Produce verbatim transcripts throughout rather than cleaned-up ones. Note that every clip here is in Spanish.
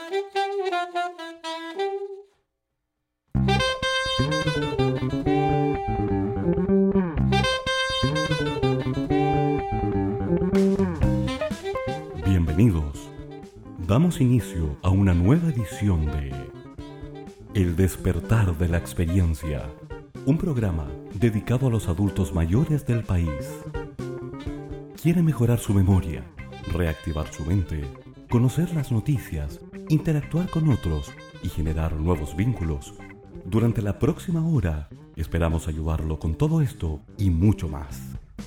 Bienvenidos. Damos inicio a una nueva edición de El despertar de la experiencia, un programa dedicado a los adultos mayores del país. ¿Quiere mejorar su memoria, reactivar su mente, conocer las noticias, interactuar con otros y generar nuevos vínculos? Durante la próxima hora esperamos ayudarlo con todo esto y mucho más.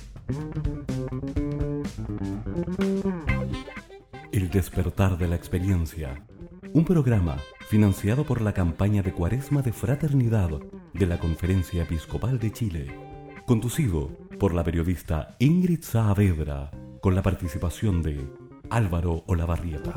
El despertar de la experiencia, un programa financiado por la campaña de Cuaresma de Fraternidad de la Conferencia Episcopal de Chile, conducido por la periodista Ingrid Saavedra, con la participación de Álvaro Olavarrieta.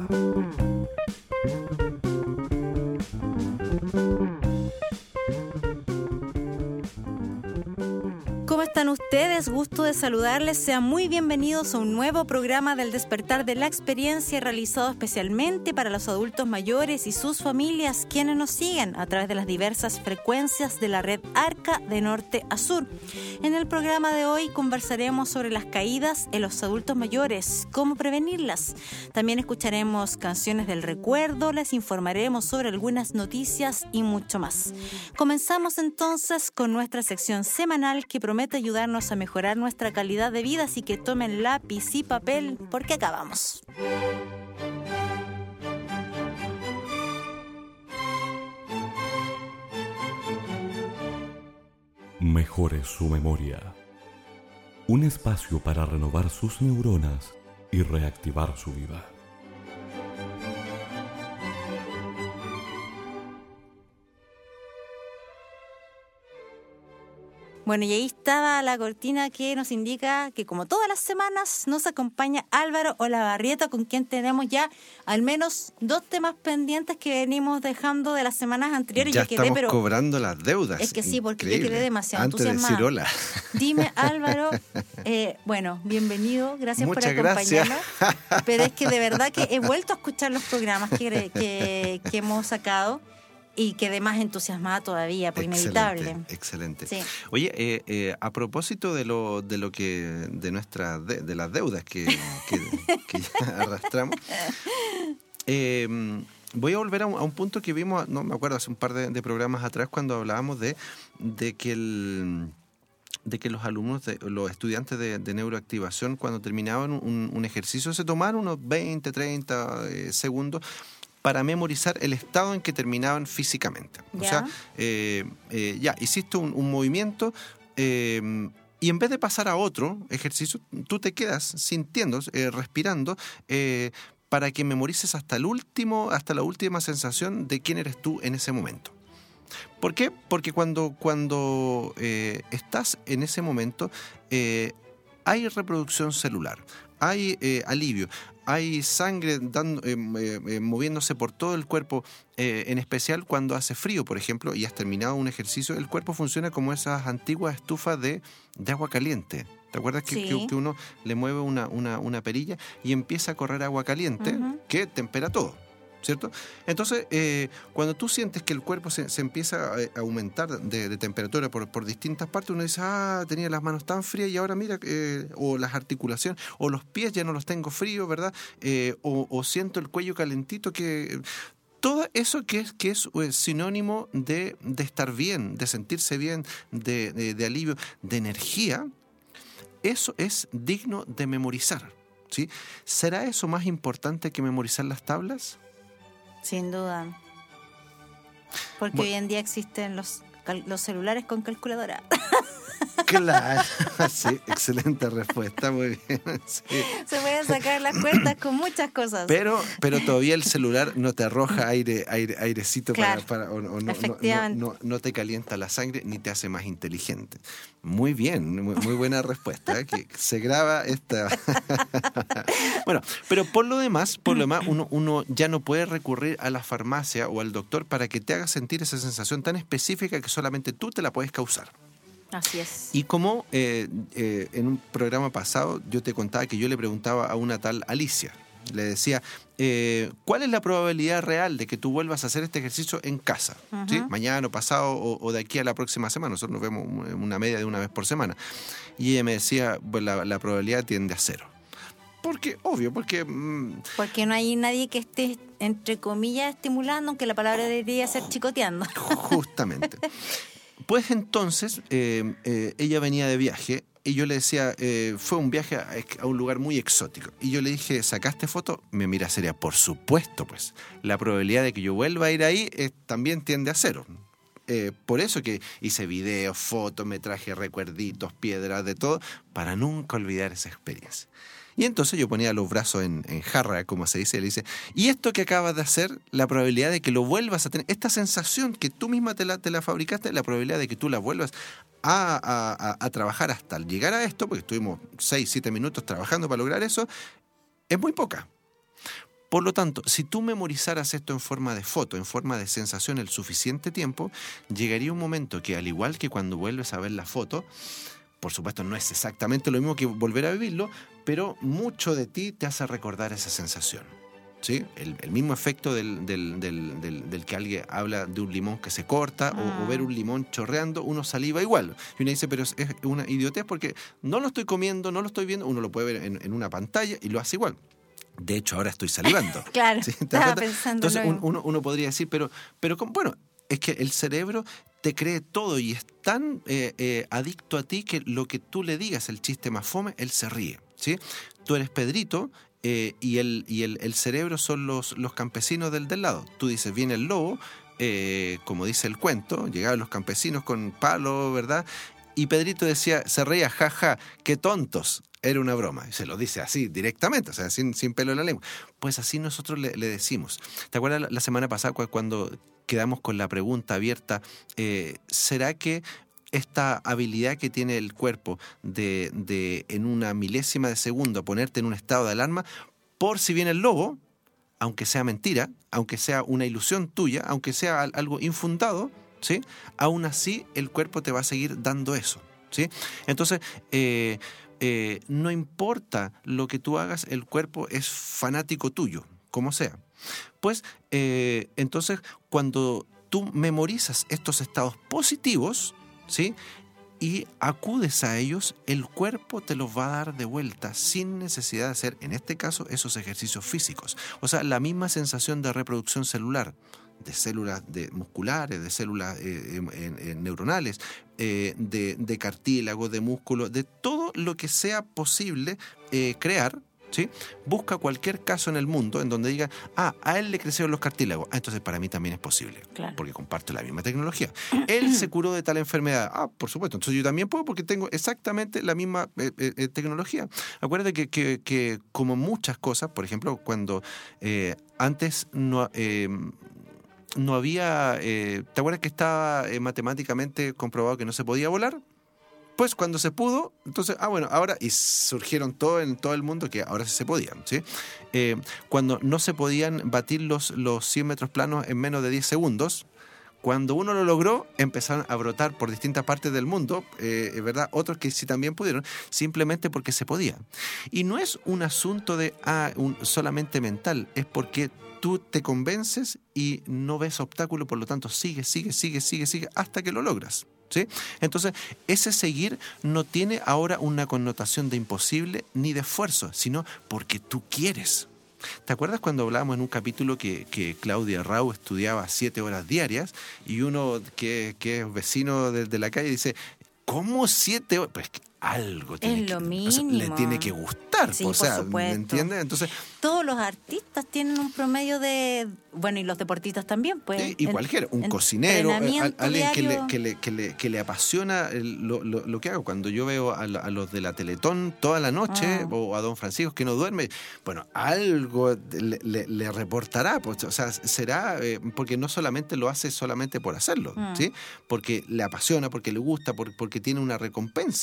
¿Cómo están ustedes? Gusto de saludarles. Sean muy bienvenidos a un nuevo programa del Despertar de la Experiencia realizado especialmente para los adultos mayores y sus familias, quienes nos siguen a través de las diversas frecuencias de la red Arca de norte a sur. En el programa de hoy conversaremos sobre las caídas en los adultos mayores, cómo prevenirlas. También escucharemos canciones del recuerdo, les informaremos sobre algunas noticias y mucho más. Comenzamos entonces con nuestra sección semanal que promete ayudarnos a mejorar nuestra calidad de vida, así que tomen lápiz y papel porque acabamos. Mejore su memoria. Un espacio para renovar sus neuronas y reactivar su vida. Bueno, y ahí estaba la cortina que nos indica que, como todas las semanas, nos acompaña Álvaro Olavarrieta, con quien tenemos ya al menos dos temas pendientes que venimos dejando de las semanas anteriores. Ya yo quedé, estamos pero cobrando las deudas. Es que sí, porque Increíble. yo quedé demasiado Antes entusiasmada. de decir hola. Dime, Álvaro, eh, bueno, bienvenido, gracias Muchas por acompañarnos. gracias. Pero es que de verdad que he vuelto a escuchar los programas que, que, que hemos sacado. Y quedé más entusiasmada todavía, pues inevitable. Excelente. Sí. Oye, eh, eh, a propósito de lo de lo que de nuestras de, de las deudas que, que, que ya arrastramos, eh, voy a volver a un, a un punto que vimos, no me acuerdo, hace un par de, de programas atrás, cuando hablábamos de, de que el de que los alumnos, de, los estudiantes de, de neuroactivación, cuando terminaban un, un ejercicio, se tomaban unos veinte, treinta eh, segundos para memorizar el estado en que terminaban físicamente. ¿Ya? O sea, eh, eh, ya, hiciste un, un movimiento eh, y en vez de pasar a otro ejercicio, tú te quedas sintiendo, eh, respirando, eh, para que memorices hasta el último, hasta la última sensación de quién eres tú en ese momento. ¿Por qué? Porque cuando, cuando eh, estás en ese momento, eh, hay reproducción celular, hay eh, alivio, hay sangre dando, eh, eh, moviéndose por todo el cuerpo, eh, en especial cuando hace frío, por ejemplo, y has terminado un ejercicio, el cuerpo funciona como esas antiguas estufas de, de agua caliente. ¿Te acuerdas que, Sí. que, que uno le mueve una, una, una perilla y empieza a correr agua caliente, uh-huh, que tempera todo? ¿Cierto? Entonces, eh, cuando tú sientes que el cuerpo se, se empieza a aumentar de, de temperatura por, por distintas partes, uno dice, ah, tenía las manos tan frías y ahora mira, eh, o las articulaciones, o los pies ya no los tengo fríos, ¿verdad? Eh, o, o siento el cuello calentito, que todo eso que es, que es sinónimo de, de estar bien, de sentirse bien, de, de, de alivio, de energía, eso es digno de memorizar, ¿sí? ¿Será eso más importante que memorizar las tablas? Sin duda. Porque bueno, hoy en día existen los, los celulares con calculadora. Claro, sí, excelente respuesta, muy bien. Sí. Se pueden sacar las cuentas con muchas cosas. Pero, pero todavía el celular no te arroja aire, aire airecito, claro, para, para o, o no, efectivamente. No, no, no, no te calienta la sangre ni te hace más inteligente. Muy bien, muy, muy buena respuesta, ¿eh? Que se graba esta. Bueno, pero por lo demás, por lo demás, uno, uno ya no puede recurrir a la farmacia o al doctor para que te haga sentir esa sensación tan específica que solamente tú te la puedes causar. Así es. Y como eh, eh, en un programa pasado yo te contaba que yo le preguntaba a una tal Alicia, Le decía, eh, ¿cuál es la probabilidad real de que tú vuelvas a hacer este ejercicio en casa? Uh-huh. ¿Sí? Mañana, pasado o, o de aquí a la próxima semana. Nosotros nos vemos una media de una vez por semana. Y ella me decía, bueno, la, la probabilidad tiende a cero. Porque, obvio, porque... Mmm, porque no hay nadie que esté, entre comillas, estimulando, aunque la palabra debería ser chicoteando. Justamente. Pues entonces, eh, eh, ella venía de viaje y yo le decía, eh, fue un viaje a, a un lugar muy exótico. Y yo le dije, ¿sacaste foto? Me mira seria, por supuesto, pues. La probabilidad de que yo vuelva a ir ahí eh, también tiende a cero. Eh, por eso que hice videos, fotos, me traje recuerditos, piedras, de todo, para nunca olvidar esa experiencia. Y entonces yo ponía los brazos en, en jarra, como se dice, y le dice, y esto que acabas de hacer, la probabilidad de que lo vuelvas a tener, esta sensación que tú misma te la, te la fabricaste, la probabilidad de que tú la vuelvas a, a, a, a trabajar hasta llegar a esto, porque estuvimos seis, siete minutos trabajando para lograr eso, es muy poca. Por lo tanto, si tú memorizaras esto en forma de foto, en forma de sensación el suficiente tiempo, llegaría un momento que, al igual que cuando vuelves a ver la foto, por supuesto no es exactamente lo mismo que volver a vivirlo, pero mucho de ti te hace recordar esa sensación, ¿sí? El, el mismo efecto del, del, del, del, del que alguien habla de un limón que se corta ah. o, o ver un limón chorreando, uno saliva igual. Y uno dice, pero es una idiotez porque no lo estoy comiendo, no lo estoy viendo, uno lo puede ver en, en una pantalla y lo hace igual. De hecho, ahora estoy salivando. Claro, ¿sí? estaba pensando. Entonces un, uno, uno podría decir, pero, pero bueno, es que el cerebro te cree todo y es tan eh, eh, adicto a ti que lo que tú le digas, el chiste más fome, él se ríe, ¿sí? Tú eres Pedrito eh, y, el, y el, el cerebro son los, los campesinos del, del lado. Tú dices, viene el lobo, eh, como dice el cuento, llegaban los campesinos con palo, ¿verdad? Y Pedrito decía, se reía, jaja, qué tontos. Era una broma. Y se lo dice así, directamente, o sea, sin, sin pelo en la lengua. Pues así nosotros le, le decimos. ¿Te acuerdas la, la semana pasada cuando quedamos con la pregunta abierta? Eh, ¿Será que esta habilidad que tiene el cuerpo de, de en una milésima de segundo ponerte en un estado de alarma, por si viene el lobo, aunque sea mentira, aunque sea una ilusión tuya, aunque sea algo infundado, ¿sí? Aún así el cuerpo te va a seguir dando eso, ¿sí? Entonces, eh, eh, no importa lo que tú hagas, el cuerpo es fanático tuyo, como sea. Pues, eh, entonces, cuando tú memorizas estos estados positivos, ¿sí? Y acudes a ellos, el cuerpo te los va a dar de vuelta sin necesidad de hacer, en este caso, esos ejercicios físicos. O sea, la misma sensación de reproducción celular, de células de musculares, de células eh, eh, eh, neuronales, eh, de, de cartílago, de músculo, de todo lo que sea posible eh, crear, ¿sí? Busca cualquier caso en el mundo en donde diga, ah, a él le crecieron los cartílagos, ah, entonces para mí también es posible, claro, porque comparte la misma tecnología. Él se curó de tal enfermedad, ah, por supuesto, entonces yo también puedo porque tengo exactamente la misma eh, eh, tecnología. Acuérdate que, que, que como muchas cosas, por ejemplo, cuando eh, antes no... Eh, no había, eh, ¿te acuerdas que estaba eh, matemáticamente comprobado que no se podía volar? Pues cuando se pudo, entonces, ah, bueno, ahora, y surgieron todo en todo el mundo que ahora sí se podían, ¿sí? Eh, cuando no se podían batir los, los cien metros planos en menos de diez segundos, cuando uno lo logró, empezaron a brotar por distintas partes del mundo, eh, ¿verdad? Otros que sí también pudieron, simplemente porque se podía. Y no es un asunto de ah, un, solamente mental, es porque tú te convences y no ves obstáculo, por lo tanto, sigue, sigue, sigue, sigue, sigue, hasta que lo logras, ¿sí? Entonces, ese seguir no tiene ahora una connotación de imposible ni de esfuerzo, sino porque tú quieres. ¿Te acuerdas cuando hablábamos en un capítulo que, que Claudia Rau estudiaba siete horas diarias y uno que, que es vecino de, de la calle dice, ¿cómo siete horas? Pues algo tiene es lo que, mínimo. O sea, le tiene que gustar, sí, o sea, por supuesto. ¿me entiendes? Entonces, todos los artistas tienen un promedio de, bueno, y los deportistas también, pues. Sí, y cualquiera, un cocinero, eh, alguien que le, que, le, que, le, que le apasiona el, lo, lo, lo que hago. Cuando yo veo a, la, a los de la Teletón toda la noche, ah. o a don Francisco que no duerme, bueno, algo le, le, le reportará, pues, o sea, será, eh, porque no solamente lo hace solamente por hacerlo, ah. ¿sí? Porque le apasiona, porque le gusta, por, porque tiene una recompensa. Porque está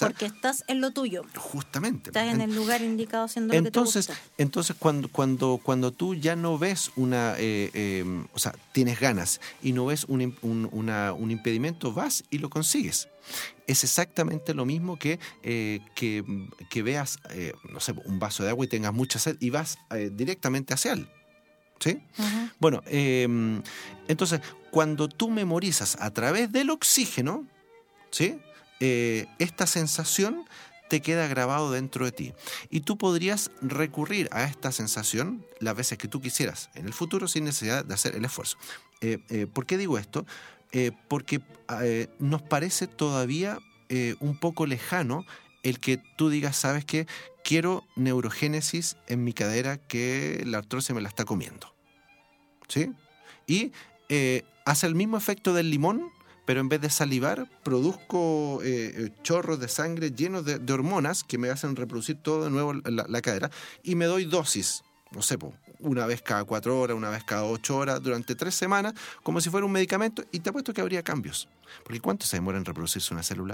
estás en lo tuyo. Justamente. Estás en el lugar indicado haciendo entonces, lo que te gusta. Entonces, cuando, cuando, cuando tú ya no ves una, eh, eh, o sea, tienes ganas y no ves un, un, una, un impedimento, vas y lo consigues. Es exactamente lo mismo que, eh, que, que veas, eh, no sé, un vaso de agua y tengas mucha sed y vas eh, directamente hacia él. ¿Sí? Uh-huh. Bueno, eh, entonces, cuando tú memorizas a través del oxígeno, ¿sí? Eh, esta sensación te queda grabado dentro de ti. Y tú podrías recurrir a esta sensación las veces que tú quisieras en el futuro sin necesidad de hacer el esfuerzo. Eh, eh, ¿Por qué digo esto? Eh, porque eh, nos parece todavía eh, un poco lejano el que tú digas, ¿sabes qué? Quiero neurogénesis en mi cadera que la artrosis me la está comiendo. ¿Sí? Y eh, hace el mismo efecto del limón, pero en vez de salivar, produzco eh, chorros de sangre llenos de, de hormonas que me hacen reproducir todo de nuevo la, la cadera y me doy dosis, no sé, una vez cada cuatro horas, una vez cada ocho horas, durante tres semanas, como si fuera un medicamento, y te apuesto que habría cambios. Porque ¿cuánto se demora en reproducirse una célula?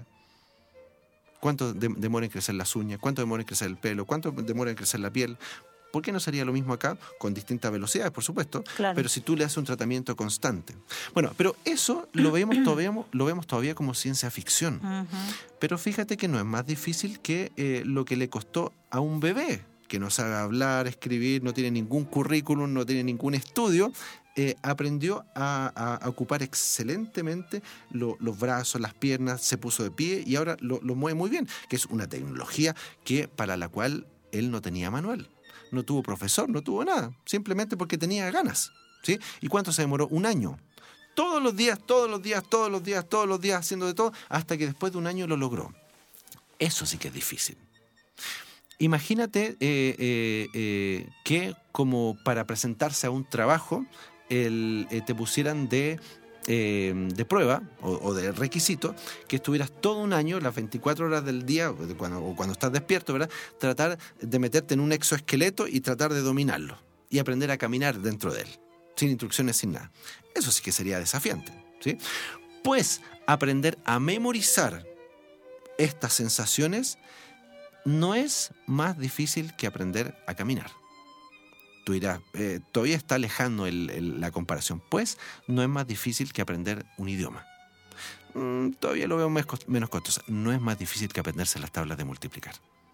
¿Cuánto de, demora en crecer las uñas? ¿Cuánto demora en crecer el pelo? ¿Cuánto demora en crecer la piel? ¿Por qué no sería lo mismo acá? Con distintas velocidades, por supuesto, claro. Pero si tú le haces un tratamiento constante. Bueno, pero eso lo vemos todavía, lo vemos todavía como ciencia ficción. Uh-huh. Pero fíjate que no es más difícil que eh, lo que le costó a un bebé, que no sabe hablar, escribir, no tiene ningún currículum, no tiene ningún estudio, eh, aprendió a, a, a ocupar excelentemente lo, los brazos, las piernas, se puso de pie y ahora lo, lo mueve muy bien, que es una tecnología que, para la cual él no tenía manual. No tuvo profesor, no tuvo nada, simplemente porque tenía ganas, ¿sí? ¿Y cuánto se demoró? Un año. Todos los días, todos los días, todos los días, todos los días haciendo de todo, hasta que después de un año lo logró. Eso sí que es difícil. Imagínate eh, eh, eh, que como para presentarse a un trabajo el, eh, te pusieran de... Eh, de prueba o, o de requisito que estuvieras todo un año, las veinticuatro horas del día o cuando, o cuando estás despierto, ¿verdad? Tratar de meterte en un exoesqueleto y tratar de dominarlo y aprender a caminar dentro de él, sin instrucciones, sin nada. Eso sí que sería desafiante, ¿sí? Pues aprender a memorizar estas sensaciones no es más difícil que aprender a caminar. Tú dirás, eh, todavía está lejano el, el, la comparación. Pues no es más difícil que aprender un idioma. Mm, todavía lo veo menos costoso. No es más difícil que aprenderse las tablas de multiplicar.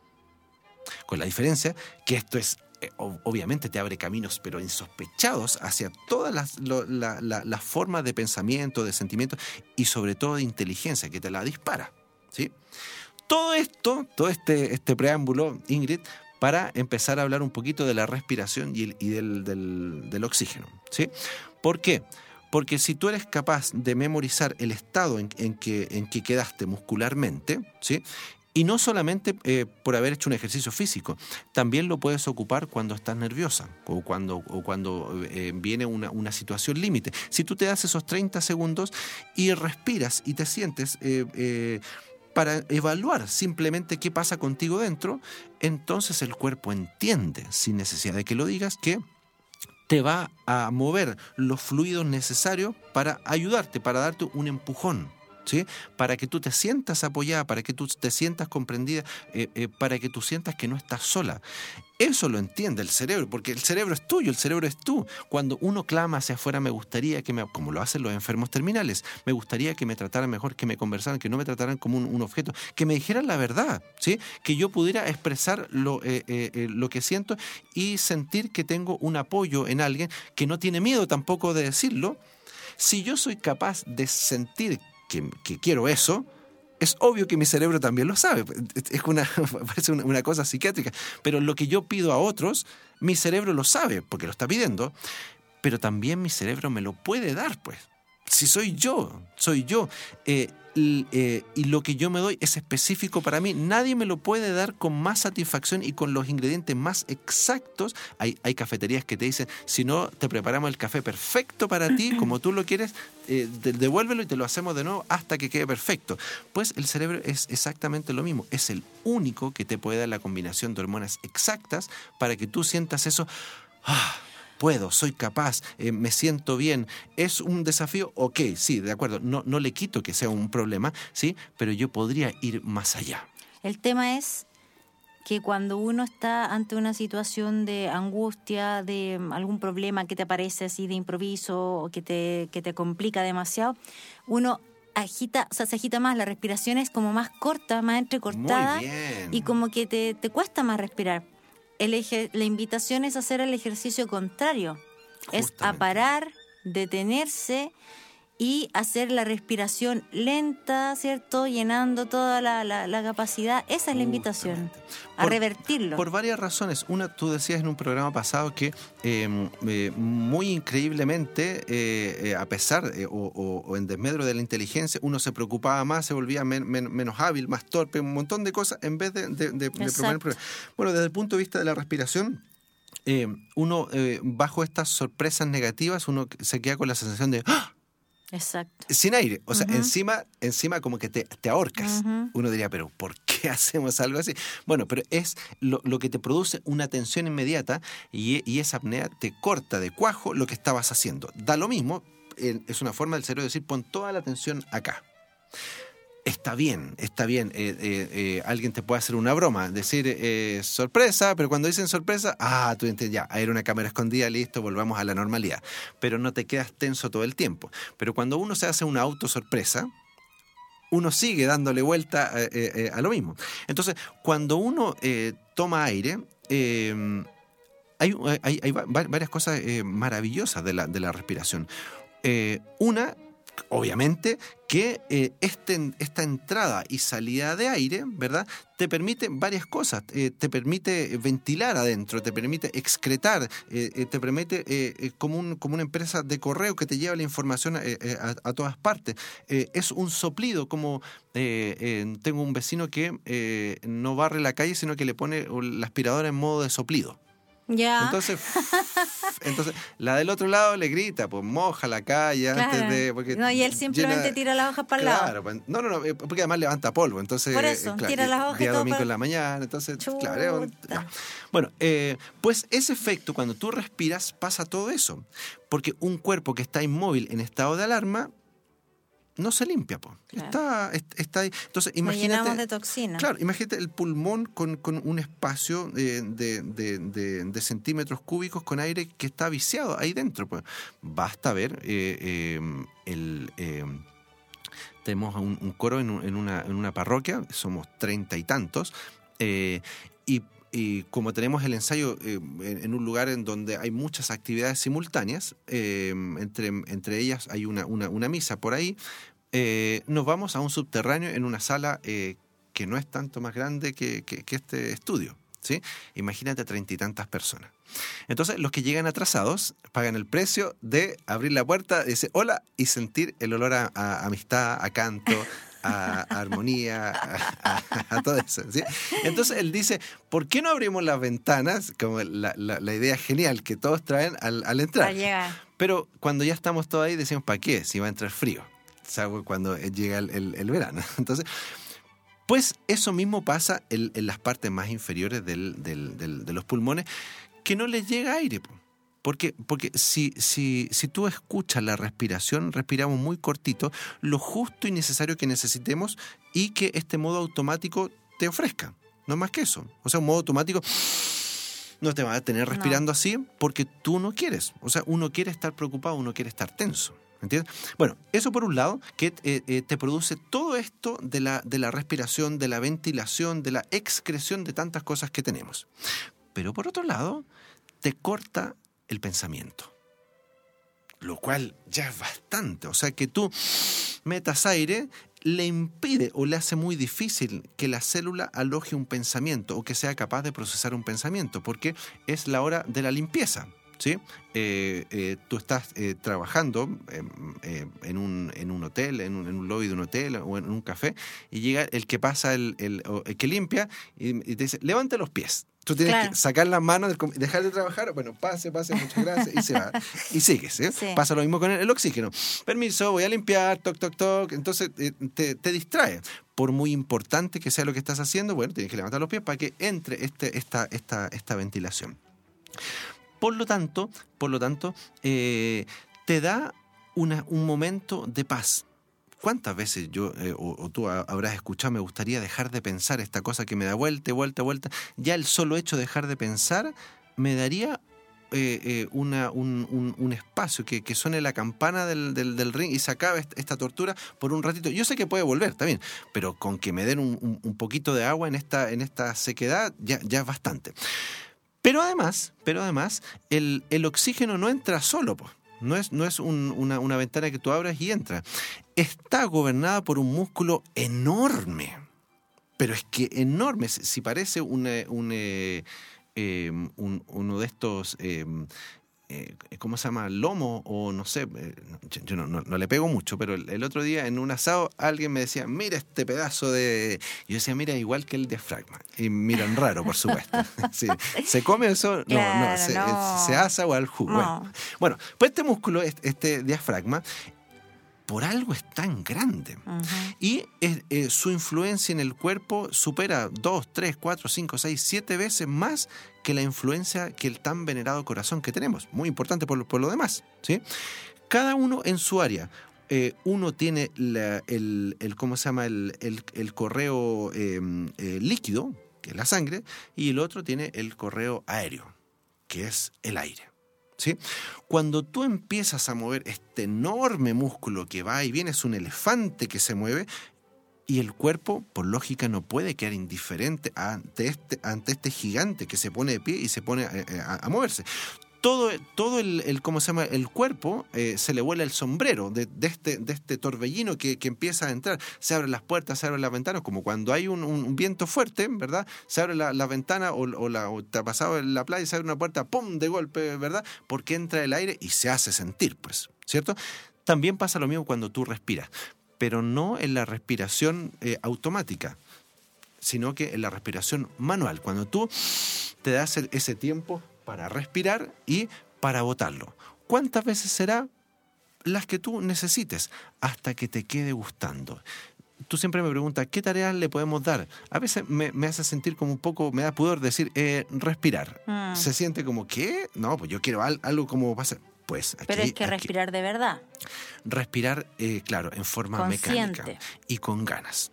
Con la diferencia que esto es, eh, obviamente te abre caminos, pero insospechados hacia todas las, lo, la, la, las formas de pensamiento, de sentimiento y sobre todo de inteligencia que te la dispara, ¿sí? Todo esto, todo este, este preámbulo, Ingrid, para empezar a hablar un poquito de la respiración y, el, y del, del, del oxígeno, ¿sí? ¿Por qué? Porque si tú eres capaz de memorizar el estado en, en, que, en que quedaste muscularmente, ¿sí? Y no solamente eh, por haber hecho un ejercicio físico, también lo puedes ocupar cuando estás nerviosa o cuando, o cuando eh, viene una, una situación límite. Si tú te das esos treinta segundos y respiras y te sientes... Eh, eh, para evaluar simplemente qué pasa contigo dentro, entonces el cuerpo entiende, sin necesidad de que lo digas, que te va a mover los fluidos necesarios para ayudarte, para darte un empujón, ¿sí? Para que tú te sientas apoyada, para que tú te sientas comprendida, eh, eh, para que tú sientas que no estás sola. Eso lo entiende el cerebro, porque el cerebro es tuyo, el cerebro es tú. Cuando uno clama hacia afuera, me gustaría que me, como lo hacen los enfermos terminales, me gustaría que me trataran mejor, que me conversaran, que no me trataran como un, un objeto, que me dijeran la verdad, ¿sí? Que yo pudiera expresar lo, eh, eh, lo que siento y sentir que tengo un apoyo en alguien que no tiene miedo tampoco de decirlo. Si yo soy capaz de sentir que, que quiero eso, es obvio que mi cerebro también lo sabe. Es una, parece una, una cosa psiquiátrica. Pero lo que yo pido a otros, mi cerebro lo sabe, porque lo está pidiendo. Pero también mi cerebro me lo puede dar, pues. Si soy yo, soy yo. Eh, y, eh, y lo que yo me doy es específico para mí. Nadie me lo puede dar con más satisfacción y con los ingredientes más exactos. Hay, hay cafeterías que te dicen, si no te preparamos el café perfecto para ti, como tú lo quieres, eh, devuélvelo y te lo hacemos de nuevo hasta que quede perfecto. Pues el cerebro es exactamente lo mismo. Es el único que te puede dar la combinación de hormonas exactas para que tú sientas eso. ¡Ah! Puedo, soy capaz, eh, me siento bien. ¿Es un desafío? Ok, sí, de acuerdo. No, no le quito que sea un problema, ¿sí? Pero yo podría ir más allá. El tema es que cuando uno está ante una situación de angustia, de algún problema que te aparece así de improviso o que te, que te complica demasiado, uno agita, o sea, se agita más, la respiración es como más corta, más entrecortada. Muy bien. Y como que te, te cuesta más respirar. El eje, la invitación es hacer el ejercicio contrario, es Justamente. a parar, detenerse y hacer la respiración lenta, ¿cierto? Llenando toda la, la, la capacidad. Esa es la invitación, a Por- revertirlo. Por varias razones. Una, tú decías en un programa pasado que eh, eh, muy increíblemente, eh, eh, a pesar eh, o, o- o en desmedro de la inteligencia, uno se preocupaba más, se volvía men- men- menos hábil, más torpe, un montón de cosas en vez de, de, de- de proponer el problema. Bueno, desde el punto de vista de la respiración, eh, uno eh, bajo estas sorpresas negativas, uno se queda con la sensación de ¡ah! Exacto. Sin aire, o sea, Ujú. encima, encima como que te, te ahorcas. Ujú. Uno diría, pero ¿por qué hacemos algo así? Bueno, pero es lo, lo que te produce una tensión inmediata y, y esa apnea te corta de cuajo lo que estabas haciendo. Da lo mismo, eh, es una forma del cerebro de decir, pon toda la atención acá. Está bien, está bien. Eh, eh, eh, alguien te puede hacer una broma, decir eh, sorpresa, pero cuando dicen sorpresa, ah, tú entiendes, ya, era una cámara escondida, listo, volvamos a la normalidad. Pero no te quedas tenso todo el tiempo. Pero cuando uno se hace una autosorpresa, uno sigue dándole vuelta eh, eh, a lo mismo. Entonces, cuando uno eh, toma aire, eh, hay, hay, hay va- varias cosas eh, maravillosas de la, de la respiración. Eh, una, obviamente, que eh, este, esta entrada y salida de aire, ¿verdad?, te permite varias cosas. Eh, te permite ventilar adentro, te permite excretar, eh, eh, te permite, eh, eh, como, un, como una empresa de correo que te lleva la información eh, eh, a, a todas partes. Eh, es un soplido, como eh, eh, tengo un vecino que eh, no barre la calle, sino que le pone la aspiradora en modo de soplido. Ya. Entonces, entonces, la del otro lado le grita, pues moja la calle Claro. antes de... Porque No, y él simplemente llena- tira las hojas para el lado. Claro, pues, no, no, no, eh, porque además levanta polvo, entonces... Por eso, eh, claro, tira y las hojas y día todo domingo para- en la mañana, entonces, claro. es un- Chuta. ya. Bueno, eh, pues ese efecto, cuando tú respiras, pasa todo eso. Porque un cuerpo que está inmóvil en estado de alarma, no se limpia, po. Claro. Está, est- está ahí. Entonces, Nos imagínate... llenamos de toxinas. Claro, imagínate el pulmón con, con un espacio eh, de, de- de- de centímetros cúbicos con aire que está viciado ahí dentro. Pues. Basta ver eh, eh, el... eh, tenemos un, un coro en, un- en una, en una parroquia, somos treinta y tantos, eh, y, y como tenemos el ensayo eh, en, en un lugar en donde hay muchas actividades simultáneas, eh, entre, entre ellas hay una, una, una misa por ahí, eh, nos vamos a un subterráneo en una sala eh, que no es tanto más grande que, que, que este estudio, ¿sí? Imagínate treinta y tantas personas. Entonces, los que llegan atrasados pagan el precio de abrir la puerta, decir hola y sentir el olor a, a amistad, a canto, a, a armonía, a, a- a todo eso, ¿sí? Entonces, él dice, ¿por qué no abrimos las ventanas? Como la, la- la idea genial que todos traen al, al entrar. Para llegar. Pero cuando ya estamos todos ahí, decimos, ¿para qué? Si va a entrar frío. ¿Sabes? Cuando llega el, el- el verano. Entonces, pues eso mismo pasa en, en las partes más inferiores del- del- del- de los pulmones, que no les llega aire. Po. Porque, porque si, si, si tú escuchas la respiración, respiramos muy cortito, lo justo y necesario que necesitemos y que este modo automático te ofrezca. No más que eso. O sea, un modo automático no te va a tener respirando No. así porque tú no quieres. O sea, uno quiere estar preocupado, uno quiere estar tenso. ¿Entiendes? Bueno, eso por un lado, que eh, eh, te produce todo esto de la, de la respiración, de la ventilación, de la excreción de tantas cosas que tenemos. Pero por otro lado, te corta el pensamiento. Lo cual ya es bastante. O sea, que tú metas aire le impide o le hace muy difícil que la célula aloje un pensamiento o que sea capaz de procesar un pensamiento, porque es la hora de la limpieza. ¿Sí? Eh, eh, tú estás eh, trabajando eh, eh, en, un, en un hotel, en un, en un lobby de un hotel o en un café, y llega el que pasa, el, el, o el que limpia, y, y te dice, levante los pies. Tú tienes Claro. que sacar las manos, del com- dejar de trabajar, bueno, pase, pase, muchas gracias, y se va. Y sigues, ¿eh? Sí. Pasa lo mismo con el, el oxígeno. Permiso, voy a limpiar, toc, toc, toc. Entonces eh, te, te distrae. Por muy importante que sea lo que estás haciendo, bueno, tienes que levantar los pies para que entre este, esta, esta, esta ventilación. Por lo tanto, por lo tanto eh, te da una, un momento de paz. ¿Cuántas veces yo eh, o, o tú habrás escuchado, me gustaría dejar de pensar esta cosa que me da vuelta, vuelta, vuelta? Ya el solo hecho de dejar de pensar me daría eh, eh, una, un, un, un espacio, que, que suene la campana del, del, del ring y se acabe esta, esta tortura por un ratito. Yo sé que puede volver también, pero con que me den un, un, un poquito de agua en esta, en esta sequedad ya, ya es bastante. Pero además, pero además el, el oxígeno no entra solo, pues. No es, no es un, una, una ventana que tú abras y entra. Está gobernada por un músculo enorme. Pero es que enorme. Si parece un, un, eh, eh, un, uno de estos, eh, eh, ¿cómo se llama? Lomo o no sé. Eh, yo no, no, no le pego mucho, pero el, el otro día en un asado alguien me decía, mira este pedazo de... Y yo decía, mira, igual que el diafragma. Y miran raro, por supuesto. Sí. ¿Se come eso? No, claro, no, se, no. se asa o al jugo. No. Bueno, bueno, pues este músculo, este, este diafragma, por algo es tan grande. Uh-huh. Y eh, eh, su influencia en el cuerpo supera dos, tres, cuatro, cinco, seis, siete veces más que la influencia que el tan venerado corazón que tenemos. Muy importante por, por lo demás, ¿sí? Cada uno en su área. Eh, uno tiene la, el, el, ¿cómo se llama? El, el, el correo eh, eh, líquido, que es la sangre, y el otro tiene el correo aéreo, que es el aire. ¿Sí? Cuando tú empiezas a mover este enorme músculo que va y viene, es un elefante que se mueve, y el cuerpo, por lógica, no puede quedar indiferente ante este, ante este gigante que se pone de pie y se pone a, a, a moverse. Todo, todo el, el, ¿cómo se llama? El cuerpo eh, se le vuela el sombrero de, de, este, de este torbellino que, que empieza a entrar. Se abren las puertas, se abren las ventanas, como cuando hay un, un viento fuerte, ¿verdad? Se abre la, la ventana o, o, la, o te ha pasado en la playa y se abre una puerta, ¡pum!, de golpe, ¿verdad? Porque entra el aire y se hace sentir, pues, ¿cierto? También pasa lo mismo cuando tú respiras, pero no en la respiración eh, automática, sino que en la respiración manual, cuando tú te das el, ese tiempo para respirar y para botarlo. ¿Cuántas veces será? Las que tú necesites, hasta que te quede gustando. Tú siempre me preguntas, ¿qué tareas le podemos dar? A veces me, me hace sentir como un poco, me da pudor decir, eh, respirar. Mm. Se siente como, ¿qué? No, pues yo quiero al, algo como pasa. Pues aquí, pero es que aquí, respirar de verdad. Respirar, eh, claro, en forma consciente, mecánica y con ganas.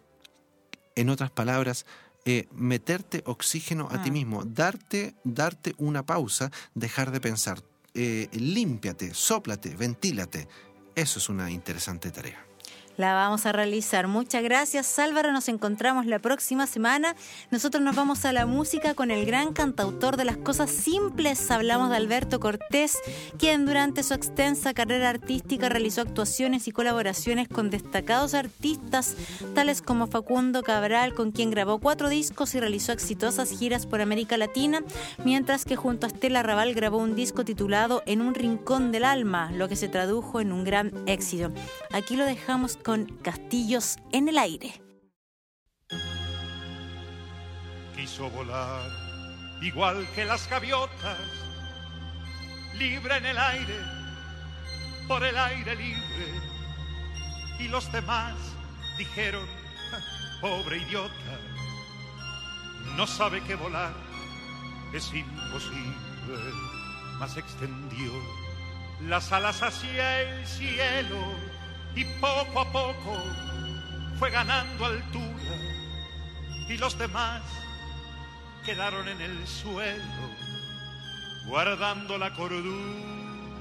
En otras palabras, Eh, meterte oxígeno a ah. ti mismo, darte, darte una pausa, dejar de pensar, eh, límpiate, sóplate, ventílate. Eso es una interesante tarea. La vamos a realizar. Muchas gracias, Álvaro. Nos encontramos la próxima semana. Nosotros nos vamos a la música con el gran cantautor de las cosas simples. Hablamos de Alberto Cortés, quien durante su extensa carrera artística realizó actuaciones y colaboraciones con destacados artistas, tales como Facundo Cabral, con quien grabó cuatro discos y realizó exitosas giras por América Latina, mientras que junto a Estela Raval grabó un disco titulado En un rincón del alma, lo que se tradujo en un gran éxito. Aquí lo dejamos con con Castillos en el aire. Quiso volar igual que las gaviotas, libre en el aire, por el aire libre, y los demás dijeron, pobre idiota, no sabe que volar es imposible, mas extendió las alas hacia el cielo y poco a poco fue ganando altura, y los demás quedaron en el suelo guardando la cordura.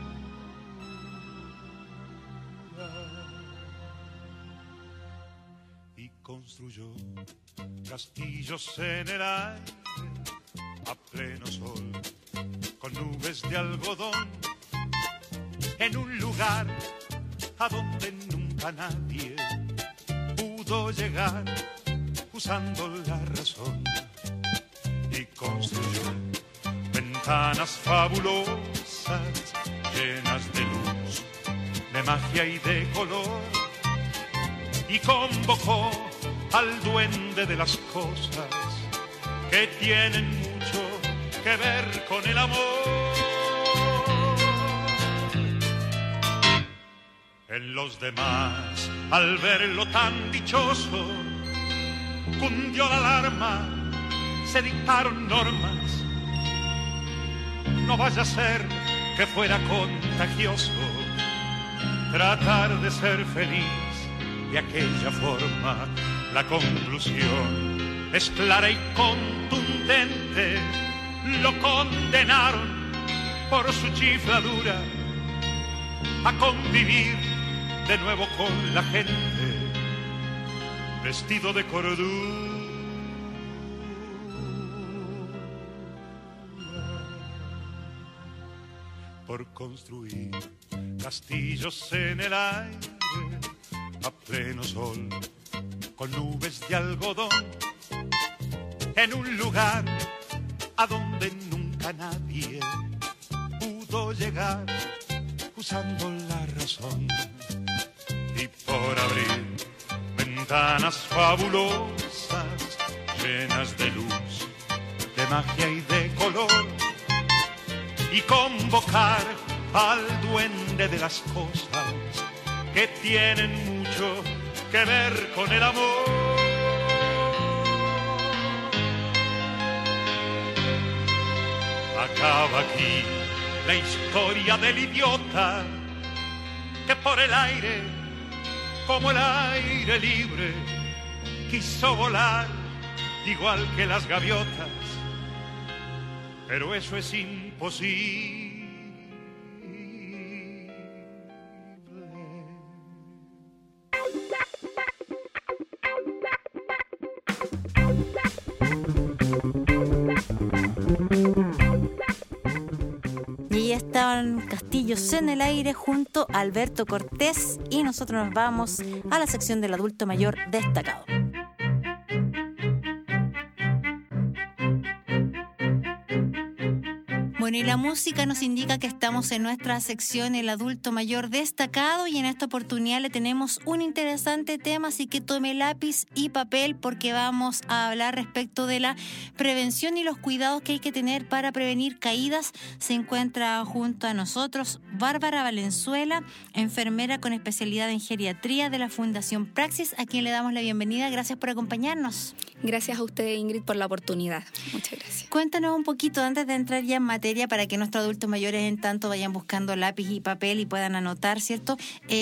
Y construyó castillos en el aire a pleno sol, con nubes de algodón, en un lugar a donde nunca nadie pudo llegar usando la razón, y construyó ventanas fabulosas llenas de luz, de magia y de color, y convocó al duende de las cosas que tienen mucho que ver con el amor. En los demás, al verlo tan dichoso, cundió la alarma, se dictaron normas. No vaya a ser que fuera contagioso tratar de ser feliz de aquella forma. La conclusión es clara y contundente. Lo condenaron por su chifladura a convivir de nuevo con la gente, vestido de cordura. Por construir castillos en el aire a pleno sol, con nubes de algodón, en un lugar a donde nunca nadie pudo llegar usando la razón. Y por abrir ventanas fabulosas llenas de luz, de magia y de color, y convocar al duende de las cosas que tienen mucho que ver con el amor. Acaba aquí la historia del idiota que por el aire, como el aire libre, quiso volar igual que las gaviotas, pero eso es imposible. Y estaban Castillos en el Aire junto a Alberto Cortés, y nosotros nos vamos a la sección del adulto mayor destacado. Bueno, y la música nos indica que estamos en nuestra sección El Adulto Mayor Destacado, y en esta oportunidad le tenemos un interesante tema, así que tome lápiz y papel porque vamos a hablar respecto de la prevención y los cuidados que hay que tener para prevenir caídas. Se encuentra junto a nosotros Bárbara Valenzuela, enfermera con especialidad en geriatría de la Fundación Praxis, a quien le damos la bienvenida. Gracias por acompañarnos. Gracias a usted, Ingrid, por la oportunidad. Muchas gracias. Cuéntanos un poquito antes de entrar ya en materia, para que nuestros adultos mayores en tanto vayan buscando lápiz y papel y puedan anotar, ¿cierto?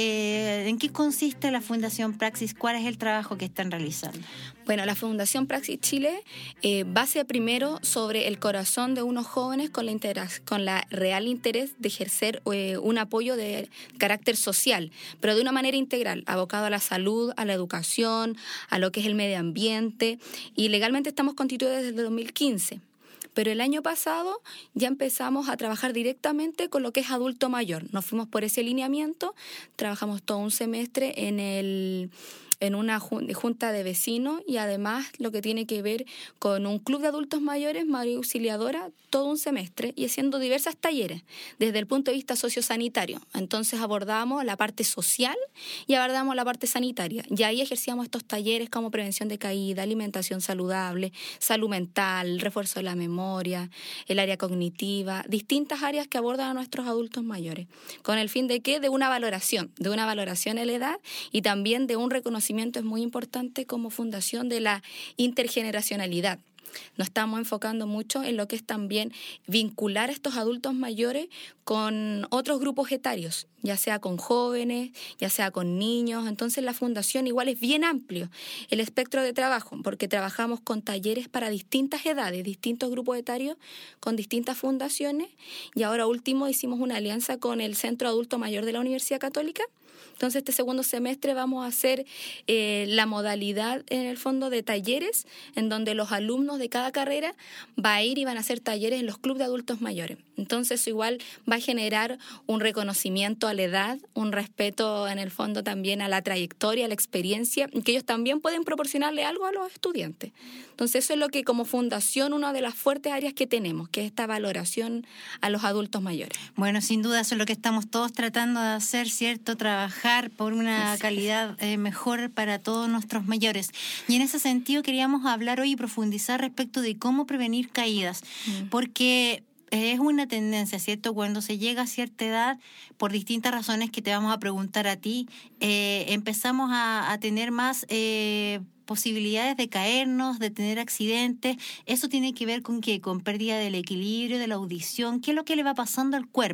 Eh, ¿En qué consiste la Fundación Praxis? ¿Cuál es el trabajo que están realizando? Bueno, la Fundación Praxis Chile eh, base primero sobre el corazón de unos jóvenes con la, integra- con la real interés de ejercer eh, un apoyo de carácter social, pero de una manera integral, abocado a la salud, a la educación, a lo que es el medio ambiente, y legalmente estamos constituidos desde el dos mil quince. Pero el año pasado ya empezamos a trabajar directamente con lo que es adulto mayor. Nos fuimos por ese lineamiento, trabajamos todo un semestre en el... en una junta de vecinos, y además lo que tiene que ver con un club de adultos mayores, María Auxiliadora, todo un semestre, y haciendo diversos talleres desde el punto de vista sociosanitario. Entonces abordamos la parte social y abordamos la parte sanitaria, y ahí ejercíamos estos talleres como prevención de caída, alimentación saludable, salud mental, refuerzo de la memoria, el área cognitiva, distintas áreas que abordan a nuestros adultos mayores, con el fin de que de una valoración, de una valoración en la edad, y también de un reconocimiento. Es muy importante como fundación de la intergeneracionalidad. Nos estamos enfocando mucho en lo que es también vincular a estos adultos mayores con otros grupos etarios, ya sea con jóvenes, ya sea con niños. Entonces la fundación igual es bien amplio el espectro de trabajo, porque trabajamos con talleres para distintas edades, distintos grupos etarios, con distintas fundaciones, y ahora último hicimos una alianza con el Centro Adulto Mayor de la Universidad Católica. Entonces este segundo semestre vamos a hacer eh, la modalidad en el fondo de talleres, en donde los alumnos de cada carrera va a ir y van a hacer talleres en los clubes de adultos mayores. Entonces eso igual va a generar un reconocimiento a la edad, un respeto en el fondo también a la trayectoria, a la experiencia, que ellos también pueden proporcionarle algo a los estudiantes. Entonces eso es lo que como fundación, una de las fuertes áreas que tenemos, que es esta valoración a los adultos mayores. Bueno, sin duda eso es lo que estamos todos tratando de hacer, ¿cierto? Trabajar por una Así calidad eh, mejor para todos nuestros mayores. Y en ese sentido queríamos hablar hoy y profundizar respecto de cómo prevenir caídas, mm. porque es una tendencia, ¿cierto? Cuando se llega a cierta edad, por distintas razones que te vamos a preguntar a ti, eh, empezamos a, a tener más eh, posibilidades de caernos, de tener accidentes. Eso tiene que ver con qué, con pérdida del equilibrio, de la audición. ¿Qué es lo que le va pasando al cuerpo?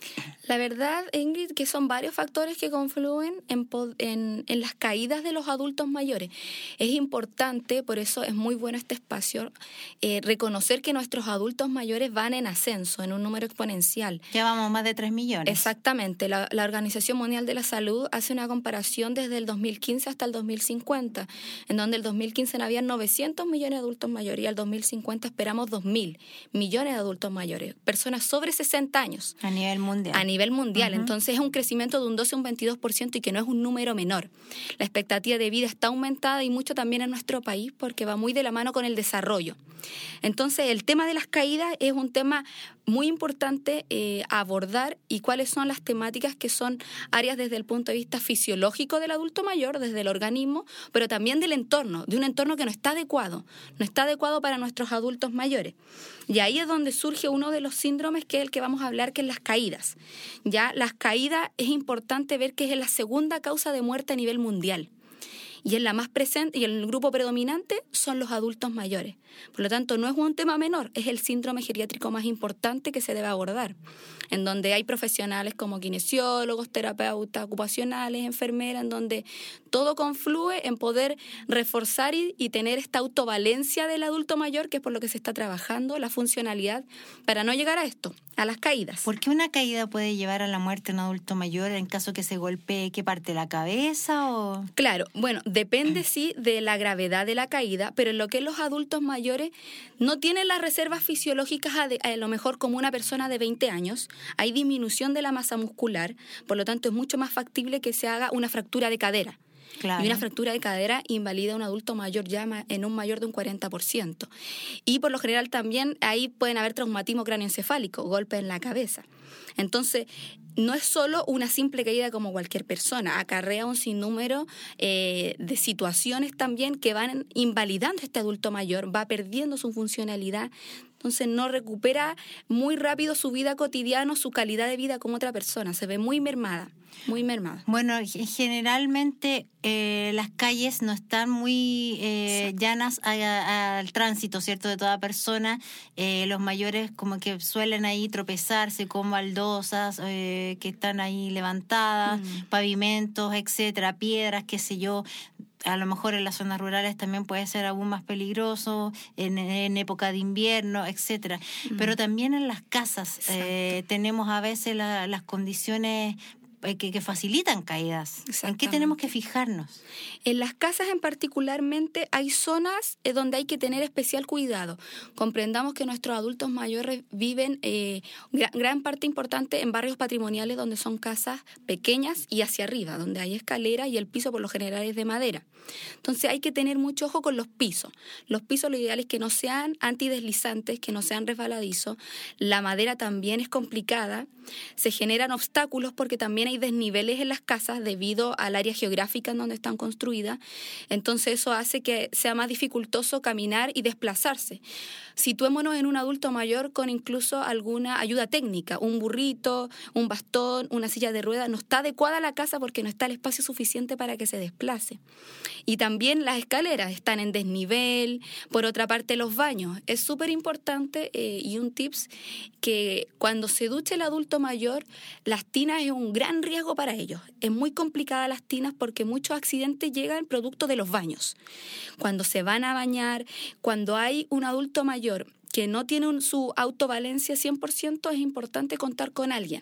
La verdad, Ingrid, que son varios factores que confluyen en, en, en las caídas de los adultos mayores. Es importante, por eso es muy bueno este espacio, eh, reconocer que nuestros adultos mayores van en ascenso, en un número exponencial. Ya vamos más de tres millones. Exactamente. La, la Organización Mundial de la Salud hace una comparación desde el dos mil quince hasta el dos mil cincuenta, en donde el dos mil quince había novecientos millones de adultos mayores y al dos mil cincuenta esperamos dos mil millones de adultos mayores, personas sobre sesenta años. A nivel mundial. A nivel mundial. Uh-huh. Entonces es un crecimiento de un doce a un veintidós por ciento y que no es un número menor. La expectativa de vida está aumentada y mucho también en nuestro país porque va muy de la mano con el desarrollo. Entonces el tema de las caídas es un tema muy importante eh, a abordar y cuáles son las temáticas que son áreas desde el punto de vista fisiológico del adulto mayor, desde el organismo, pero también del entorno, de un entorno que no está adecuado, no está adecuado para nuestros adultos mayores. Y ahí es donde surge uno de los síndromes que es el que vamos a hablar, que es las caídas. Ya las caídas es importante ver que es la segunda causa de muerte a nivel mundial. Y en la más presente, y el grupo predominante son los adultos mayores. Por lo tanto, no es un tema menor, es el síndrome geriátrico más importante que se debe abordar, en donde hay profesionales como kinesiólogos, terapeutas ocupacionales, enfermeras, en donde todo confluye en poder reforzar y, y tener esta autovalencia del adulto mayor, que es por lo que se está trabajando, la funcionalidad, para no llegar a esto, a las caídas. ¿Por qué una caída puede llevar a la muerte de un adulto mayor en caso que se golpee? ¿Qué parte de la cabeza o...? Claro, bueno, depende sí de la gravedad de la caída, pero en lo que es los adultos mayores no tienen las reservas fisiológicas a, de, a lo mejor como una persona de veinte años, hay disminución de la masa muscular, por lo tanto es mucho más factible que se haga una fractura de cadera. Claro. Y una fractura de cadera invalida a un adulto mayor ya en un mayor de un cuarenta por ciento. Y por lo general también ahí pueden haber traumatismo cráneoencefálico, golpe en la cabeza. Entonces, no es solo una simple caída como cualquier persona, acarrea un sinnúmero eh, de situaciones también que van invalidando a este adulto mayor, va perdiendo su funcionalidad, entonces no recupera muy rápido su vida cotidiana, su calidad de vida como otra persona, se ve muy mermada. Muy mermada. Bueno, generalmente eh, las calles no están muy eh, llanas a, a, al tránsito, ¿cierto? De toda persona. Eh, los mayores como que suelen ahí tropezarse con baldosas eh, que están ahí levantadas, mm. pavimentos, etcétera, piedras, qué sé yo. A lo mejor en las zonas rurales también puede ser aún más peligroso, en, en época de invierno, etcétera. Mm. Pero también en las casas eh, tenemos a veces la, las condiciones Que, que facilitan caídas. ¿En qué tenemos que fijarnos? En las casas en particularmente hay zonas eh, donde hay que tener especial cuidado. Comprendamos que nuestros adultos mayores viven eh, gran, gran parte importante en barrios patrimoniales donde son casas pequeñas y hacia arriba, donde hay escaleras y el piso por lo general es de madera. Entonces hay que tener mucho ojo con los pisos. Los pisos lo ideal es que no sean antideslizantes, que no sean resbaladizos. La madera también es complicada. Se generan obstáculos porque también hay desniveles en las casas debido al área geográfica en donde están construidas. Entonces eso hace que sea más dificultoso caminar y desplazarse. Situémonos en un adulto mayor con incluso alguna ayuda técnica, un burrito, un bastón, una silla de ruedas. No está adecuada la casa porque no está el espacio suficiente para que se desplace. Y también las escaleras están en desnivel. Por otra parte, los baños. Es súper importante eh, y un tips que cuando se duche el adulto mayor, las tinas es un gran riesgo para ellos. Es muy complicada las tinas porque muchos accidentes llegan producto de los baños. Cuando se van a bañar, cuando hay un adulto mayor que no tiene un, su autovalencia cien por ciento, es importante contar con alguien.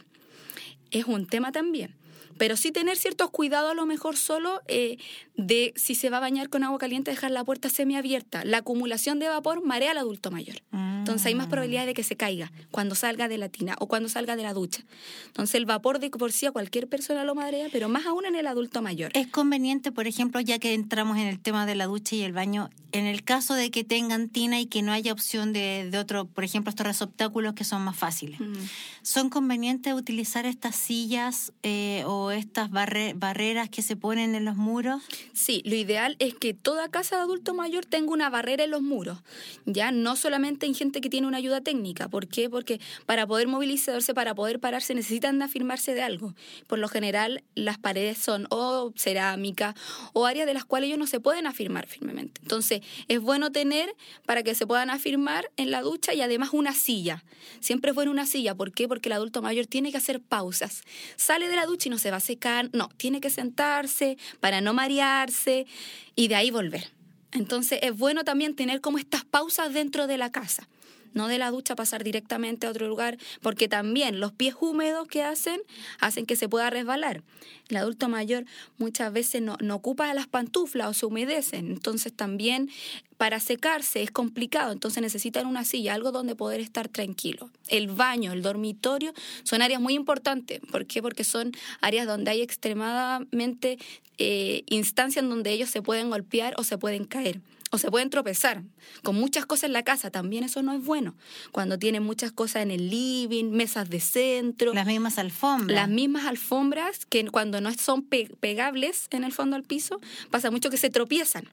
Es un tema también. Pero sí tener ciertos cuidados, a lo mejor solo eh, de si se va a bañar con agua caliente, dejar la puerta semiabierta. La acumulación de vapor marea al adulto mayor. Mm. Entonces hay más probabilidad de que se caiga cuando salga de la tina o cuando salga de la ducha. Entonces el vapor de por sí a cualquier persona lo marea, pero más aún en el adulto mayor. Es conveniente, por ejemplo, ya que entramos en el tema de la ducha y el baño, en el caso de que tengan tina y que no haya opción de, de otro, por ejemplo, estos receptáculos que son más fáciles. Mm. ¿Son convenientes utilizar estas sillas eh, o estas barre- barreras que se ponen en los muros? Sí, lo ideal es que toda casa de adulto mayor tenga una barrera en los muros, ya no solamente en gente que tiene una ayuda técnica. ¿Por qué? Porque para poder movilizarse, para poder pararse, necesitan afirmarse de algo. Por lo general, las paredes son o cerámica o áreas de las cuales ellos no se pueden afirmar firmemente. Entonces, es bueno tener para que se puedan afirmar en la ducha y además una silla. Siempre es bueno una silla. ¿Por qué? Porque el adulto mayor tiene que hacer pausas. Sale de la ducha y no se va a secar. No, tiene que sentarse para no marearse y de ahí volver. Entonces es bueno también tener como estas pausas dentro de la casa. No de la ducha pasar directamente a otro lugar, porque también los pies húmedos que hacen, hacen que se pueda resbalar. El adulto mayor muchas veces no, no ocupa las pantuflas o se humedecen, entonces también para secarse es complicado, entonces necesitan una silla, algo donde poder estar tranquilo. El baño, el dormitorio son áreas muy importantes. ¿Por qué? Porque son áreas donde hay extremadamente eh, instancias en donde ellos se pueden golpear o se pueden caer. O se pueden tropezar con muchas cosas en la casa, también eso no es bueno. Cuando tienen muchas cosas en el living, mesas de centro. Las mismas alfombras. Las mismas alfombras que cuando no son pe- pegables en el fondo al piso, pasa mucho que se tropiezan.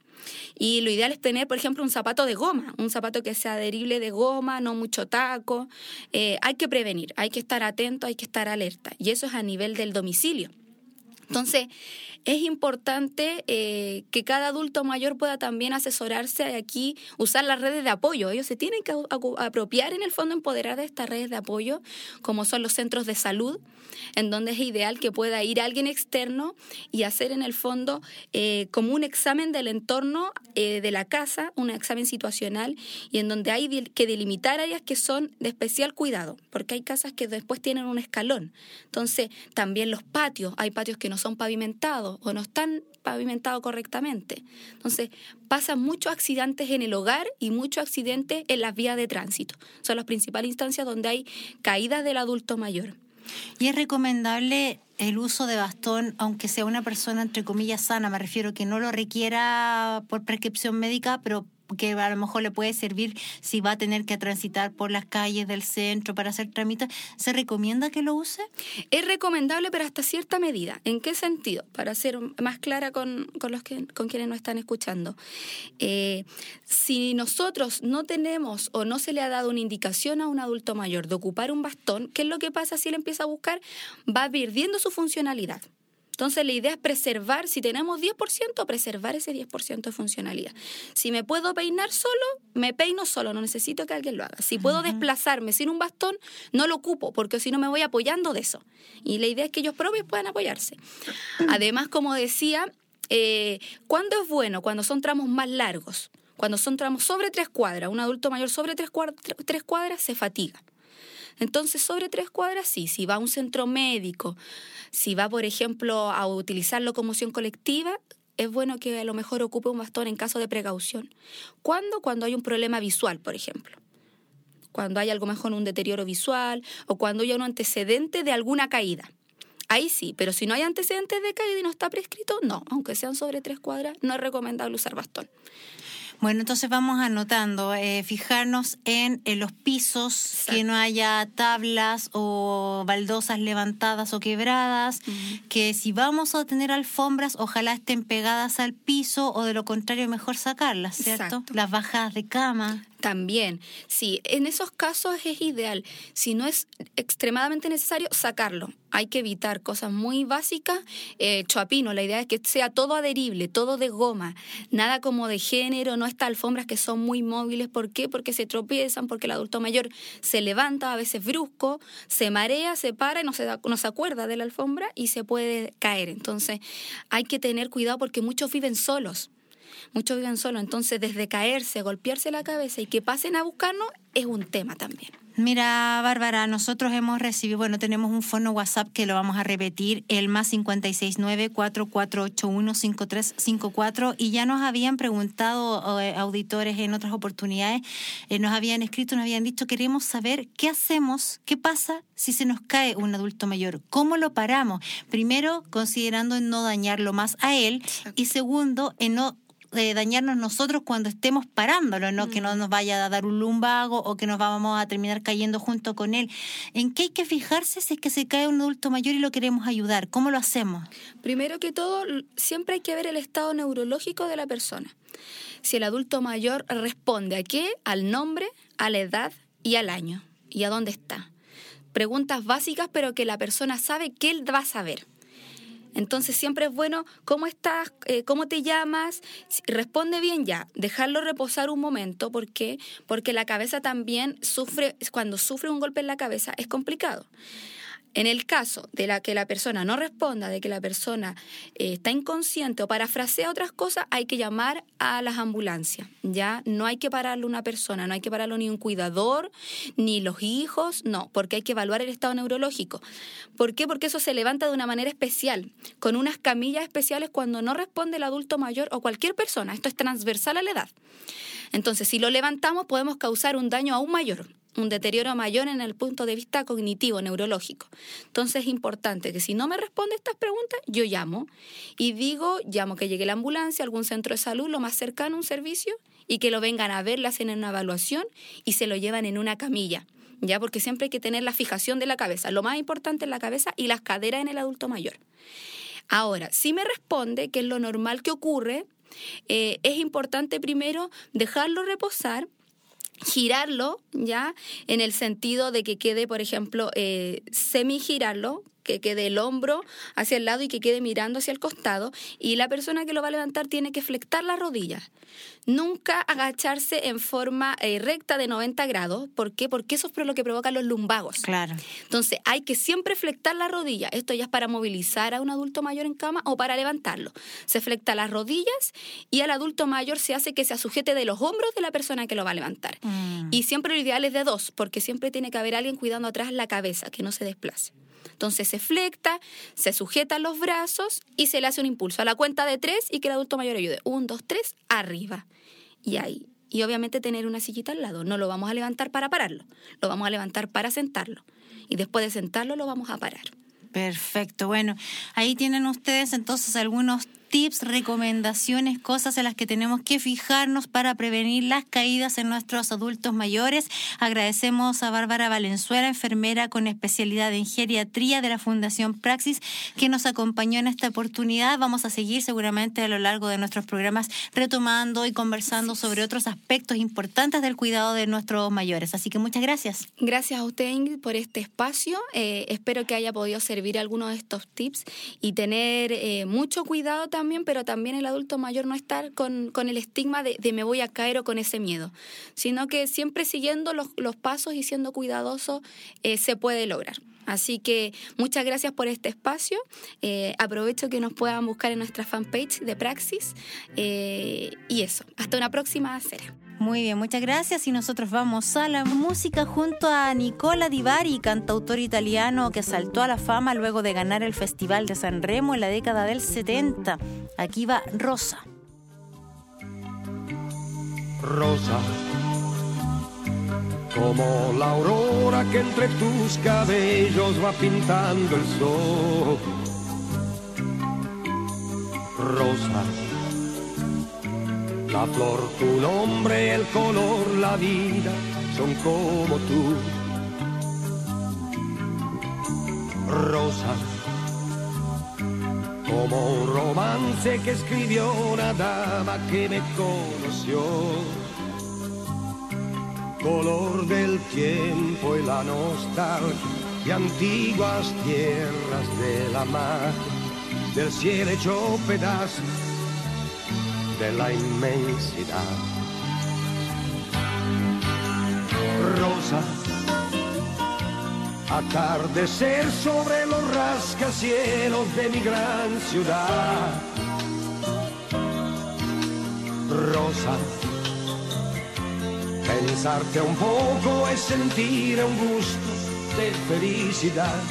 Y lo ideal es tener, por ejemplo, un zapato de goma, un zapato que sea adherible de goma, no mucho taco. Eh, hay que prevenir, hay que estar atento, hay que estar alerta. Y eso es a nivel del domicilio. Entonces, es importante eh, que cada adulto mayor pueda también asesorarse aquí, usar las redes de apoyo. Ellos se tienen que apropiar, en el fondo, empoderar de estas redes de apoyo, como son los centros de salud, en donde es ideal que pueda ir alguien externo y hacer, en el fondo, eh, como un examen del entorno eh, de la casa, un examen situacional, y en donde hay que delimitar áreas que son de especial cuidado, porque hay casas que después tienen un escalón. Entonces, también los patios, hay patios que no son pavimentados o no están pavimentados correctamente. Entonces, pasan muchos accidentes en el hogar y muchos accidentes en las vías de tránsito. Son las principales instancias donde hay caídas del adulto mayor. ¿Y es recomendable el uso de bastón, aunque sea una persona, entre comillas, sana? Me refiero que no lo requiera por prescripción médica, pero que a lo mejor le puede servir si va a tener que transitar por las calles del centro para hacer trámites. ¿Se recomienda que lo use? Es recomendable, pero hasta cierta medida. ¿En qué sentido? Para ser más clara con, con los que con quienes nos están escuchando. Eh, si nosotros no tenemos o no se le ha dado una indicación a un adulto mayor de ocupar un bastón, ¿qué es lo que pasa si él empieza a buscar? Va perdiendo su funcionalidad. Entonces, la idea es preservar, si tenemos diez por ciento, preservar ese diez por ciento de funcionalidad. Si me puedo peinar solo, me peino solo, no necesito que alguien lo haga. Si puedo uh-huh. desplazarme sin un bastón, no lo ocupo, porque si no me voy apoyando de eso. Y la idea es que ellos propios puedan apoyarse. Además, como decía, eh, ¿cuándo es bueno? Cuando son tramos más largos. Cuando son tramos sobre tres cuadras. Un adulto mayor sobre tres cuadras, tres cuadras se fatiga. Entonces, sobre tres cuadras, sí. Si va a un centro médico, si va, por ejemplo, a utilizar locomoción colectiva, es bueno que a lo mejor ocupe un bastón en caso de precaución. ¿Cuándo? Cuando hay un problema visual, por ejemplo. Cuando hay algo mejor, un deterioro visual, o cuando hay un antecedente de alguna caída. Ahí sí, pero si no hay antecedentes de caída y no está prescrito, no. Aunque sean sobre tres cuadras, no es recomendable usar bastón. Bueno, entonces vamos anotando, eh, fijarnos en, en los pisos, exacto, que no haya tablas o baldosas levantadas o quebradas, uh-huh. que si vamos a tener alfombras, ojalá estén pegadas al piso o de lo contrario mejor sacarlas, ¿cierto? Exacto. Las bajadas de cama. También, sí, en esos casos es ideal. Si no es extremadamente necesario, sacarlo. Hay que evitar cosas muy básicas. Eh, choapino, la idea es que sea todo adherible, todo de goma, nada como de género, no estas alfombras que son muy móviles. ¿Por qué? Porque se tropiezan, porque el adulto mayor se levanta, a veces brusco, se marea, se para y no se, da, no se acuerda de la alfombra y se puede caer. Entonces hay que tener cuidado porque muchos viven solos. Muchos viven solos, entonces desde caerse, golpearse la cabeza y que pasen a buscarnos es un tema también. Mira, Bárbara, nosotros hemos recibido, bueno, tenemos un fono WhatsApp que lo vamos a repetir, el más cinco seis nueve, cuatro cuatro ocho uno, cinco tres cinco cuatro, y ya nos habían preguntado eh, auditores en otras oportunidades, eh, nos habían escrito, nos habían dicho, queremos saber qué hacemos, qué pasa si se nos cae un adulto mayor, cómo lo paramos, primero considerando en no dañarlo más a él, y segundo, en no de dañarnos nosotros cuando estemos parándolo, ¿no? Mm. Que no nos vaya a dar un lumbago o que nos vamos a terminar cayendo junto con él. ¿En qué hay que fijarse si es que se cae un adulto mayor y lo queremos ayudar? ¿Cómo lo hacemos? Primero que todo, siempre hay que ver el estado neurológico de la persona. Si el adulto mayor responde a qué, al nombre, a la edad y al año. ¿Y a dónde está? Preguntas básicas, pero que la persona sabe que él va a saber. Entonces siempre es bueno, ¿cómo estás? Eh, ¿Cómo te llamas? Si responde bien ya, dejarlo reposar un momento. ¿Por qué? Porque la cabeza también sufre, cuando sufre un golpe en la cabeza es complicado. En el caso de la que la persona no responda, de que la persona eh, está inconsciente o parafrasea otras cosas, hay que llamar a las ambulancias. Ya no hay que pararlo una persona, no hay que pararlo ni un cuidador, ni los hijos, no, porque hay que evaluar el estado neurológico. ¿Por qué? Porque eso se levanta de una manera especial, con unas camillas especiales cuando no responde el adulto mayor o cualquier persona. Esto es transversal a la edad. Entonces, si lo levantamos, podemos causar un daño aún mayor, un deterioro mayor en el punto de vista cognitivo, neurológico. Entonces es importante que si no me responde estas preguntas, yo llamo y digo, llamo que llegue la ambulancia, algún centro de salud, lo más cercano, un servicio, y que lo vengan a ver, le hacen una evaluación y se lo llevan en una camilla, ya, porque siempre hay que tener la fijación de la cabeza. Lo más importante es la cabeza y las caderas en el adulto mayor. Ahora, si me responde, que es lo normal que ocurre, eh, es importante primero dejarlo reposar, girarlo, ya, en el sentido de que quede, por ejemplo, eh, semigirarlo, que quede el hombro hacia el lado y que quede mirando hacia el costado, y la persona que lo va a levantar tiene que flectar las rodillas. Nunca agacharse en forma eh, recta de noventa grados. ¿Por qué? Porque eso es lo que provoca los lumbagos. Claro. Entonces hay que siempre flectar la rodilla. Esto ya es para movilizar a un adulto mayor en cama o para levantarlo. Se flecta las rodillas y al adulto mayor se hace que se sujete de los hombros de la persona que lo va a levantar. Mm. Y siempre lo ideal es de dos, porque siempre tiene que haber alguien cuidando atrás la cabeza, que no se desplace. Entonces se flecta, se sujetan los brazos y se le hace un impulso a la cuenta de tres y que el adulto mayor ayude. Un, dos, tres, arriba. Y ahí. Y obviamente tener una sillita al lado. No lo vamos a levantar para pararlo. Lo vamos a levantar para sentarlo. Y después de sentarlo lo vamos a parar. Perfecto. Bueno, ahí tienen ustedes entonces algunos tips, recomendaciones, cosas en las que tenemos que fijarnos para prevenir las caídas en nuestros adultos mayores. Agradecemos a Bárbara Valenzuela, enfermera con especialidad en geriatría de la Fundación Praxis, que nos acompañó en esta oportunidad. Vamos a seguir seguramente a lo largo de nuestros programas retomando y conversando sobre otros aspectos importantes del cuidado de nuestros mayores. Así que muchas gracias. Gracias a usted, Ingrid, por este espacio. Eh, espero que haya podido servir alguno de estos tips y tener eh, mucho cuidado también. También, pero también el adulto mayor no estar con, con el estigma de, de me voy a caer o con ese miedo, sino que siempre siguiendo los, los pasos y siendo cuidadoso eh, se puede lograr. Así que muchas gracias por este espacio. Eh, aprovecho que nos puedan buscar en nuestra fanpage de Praxis eh, y eso. Hasta una próxima cera. Muy bien, muchas gracias. Y nosotros vamos a la música junto a Nicola Di Bari, cantautor italiano que saltó a la fama luego de ganar el Festival de San Remo en la década del setenta. Aquí va Rosa. Rosa, como la aurora que entre tus cabellos va pintando el sol. Rosa, la flor, tu nombre, el color, la vida son como tú. Rosa, como un romance que escribió una dama que me conoció. Color del tiempo y la nostalgia de antiguas tierras de la mar, del cielo hecho pedazos, de la inmensidad. Rosa, atardecer sobre los rascacielos de mi gran ciudad. Rosa, pensarte un poco es sentir un gusto de felicidad.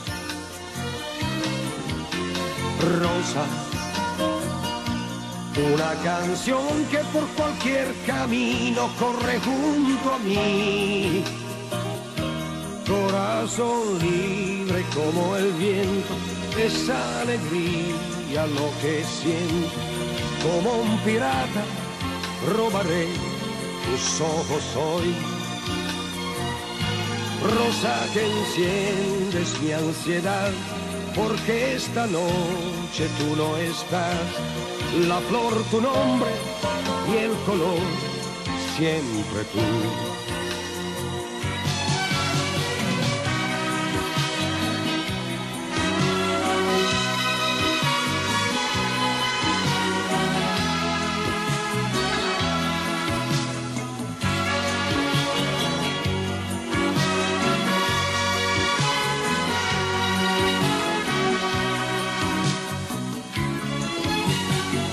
Rosa, una canción que por cualquier camino corre junto a mí. Corazón libre como el viento, esa alegría lo que siento. Como un pirata robaré tus ojos hoy. Rosa, que enciendes mi ansiedad, porque esta noche tú no estás. La flor, tu nombre, y el color, siempre tú.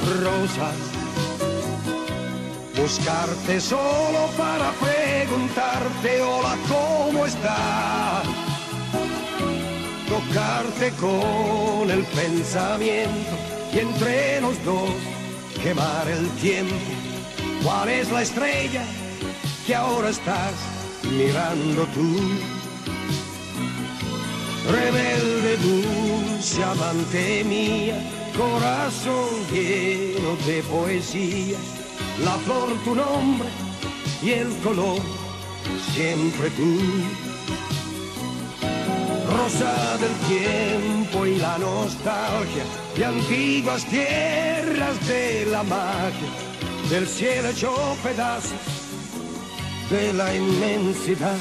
Rosa, buscarte solo para preguntarte hola, ¿cómo estás? Tocarte con el pensamiento y entre los dos quemar el tiempo. ¿Cuál es la estrella que ahora estás mirando tú? Rebelde, dulce, amante mía, corazón lleno de poesía, la flor tu nombre y el color siempre tú. Rosa del tiempo y la nostalgia de antiguas tierras de la magia, del cielo hecho pedazos de la inmensidad.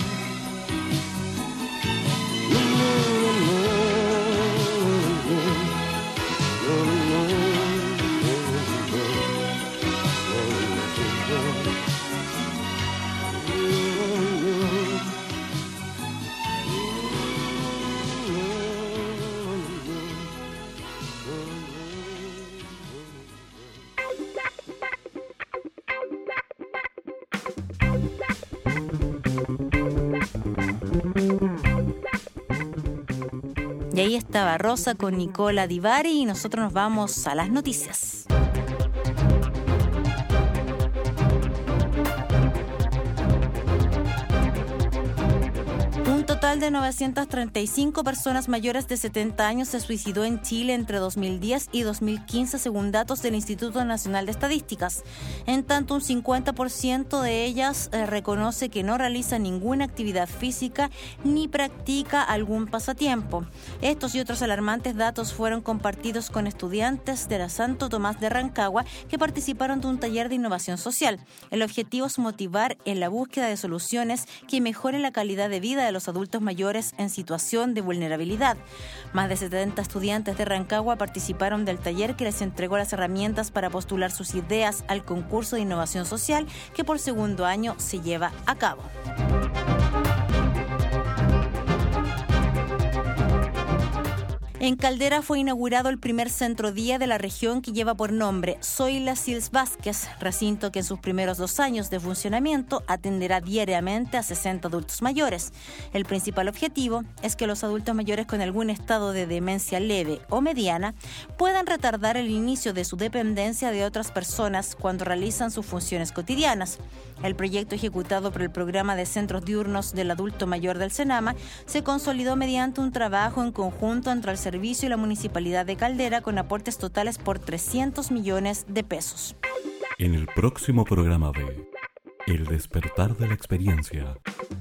Y ahí estaba Rosa con Nicola Di Bari y nosotros nos vamos a las noticias. Un total de novecientas treinta y cinco personas mayores de setenta años se suicidó en Chile entre dos mil diez y dos mil quince, según datos del Instituto Nacional de Estadísticas. En tanto, un cincuenta por ciento de ellas eh, reconoce que no realiza ninguna actividad física ni practica algún pasatiempo. Estos y otros alarmantes datos fueron compartidos con estudiantes de la Santo Tomás de Rancagua que participaron de un taller de innovación social. El objetivo es motivar en la búsqueda de soluciones que mejoren la calidad de vida de los adultos mayores en situación de vulnerabilidad. Más de setenta estudiantes de Rancagua participaron del taller que les entregó las herramientas para postular sus ideas al concurso de innovación social que por segundo año se lleva a cabo. En Caldera fue inaugurado el primer centro día de la región que lleva por nombre Zoila Sils Vázquez, recinto que en sus primeros dos años de funcionamiento atenderá diariamente a sesenta adultos mayores. El principal objetivo es que los adultos mayores con algún estado de demencia leve o mediana puedan retardar el inicio de su dependencia de otras personas cuando realizan sus funciones cotidianas. El proyecto ejecutado por el Programa de Centros Diurnos del Adulto Mayor del Senama se consolidó mediante un trabajo en conjunto entre el Servicio y la Municipalidad de Caldera con aportes totales por trescientos millones de pesos. En el próximo programa de El despertar de la experiencia,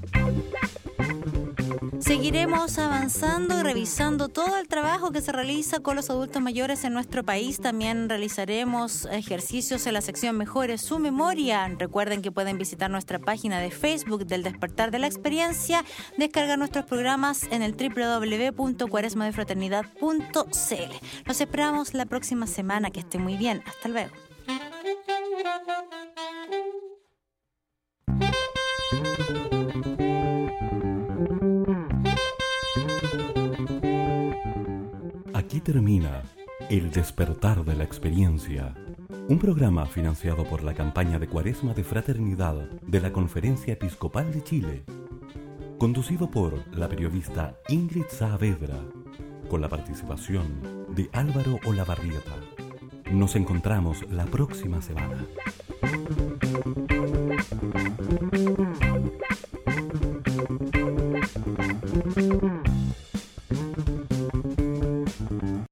seguiremos avanzando y revisando todo el trabajo que se realiza con los adultos mayores en nuestro país. También realizaremos ejercicios en la sección Mejore su Memoria. Recuerden que pueden visitar nuestra página de Facebook del Despertar de la Experiencia, descargar nuestros programas en el doble u doble u doble u punto cuaresma de fraternidad punto c l. Los esperamos la próxima semana. Que estén muy bien. Hasta luego. Aquí termina El despertar de la experiencia, un programa financiado por la campaña de Cuaresma de Fraternidad de la Conferencia Episcopal de Chile, conducido por la periodista Ingrid Saavedra, con la participación de Álvaro Olavarrieta. Nos encontramos la próxima semana.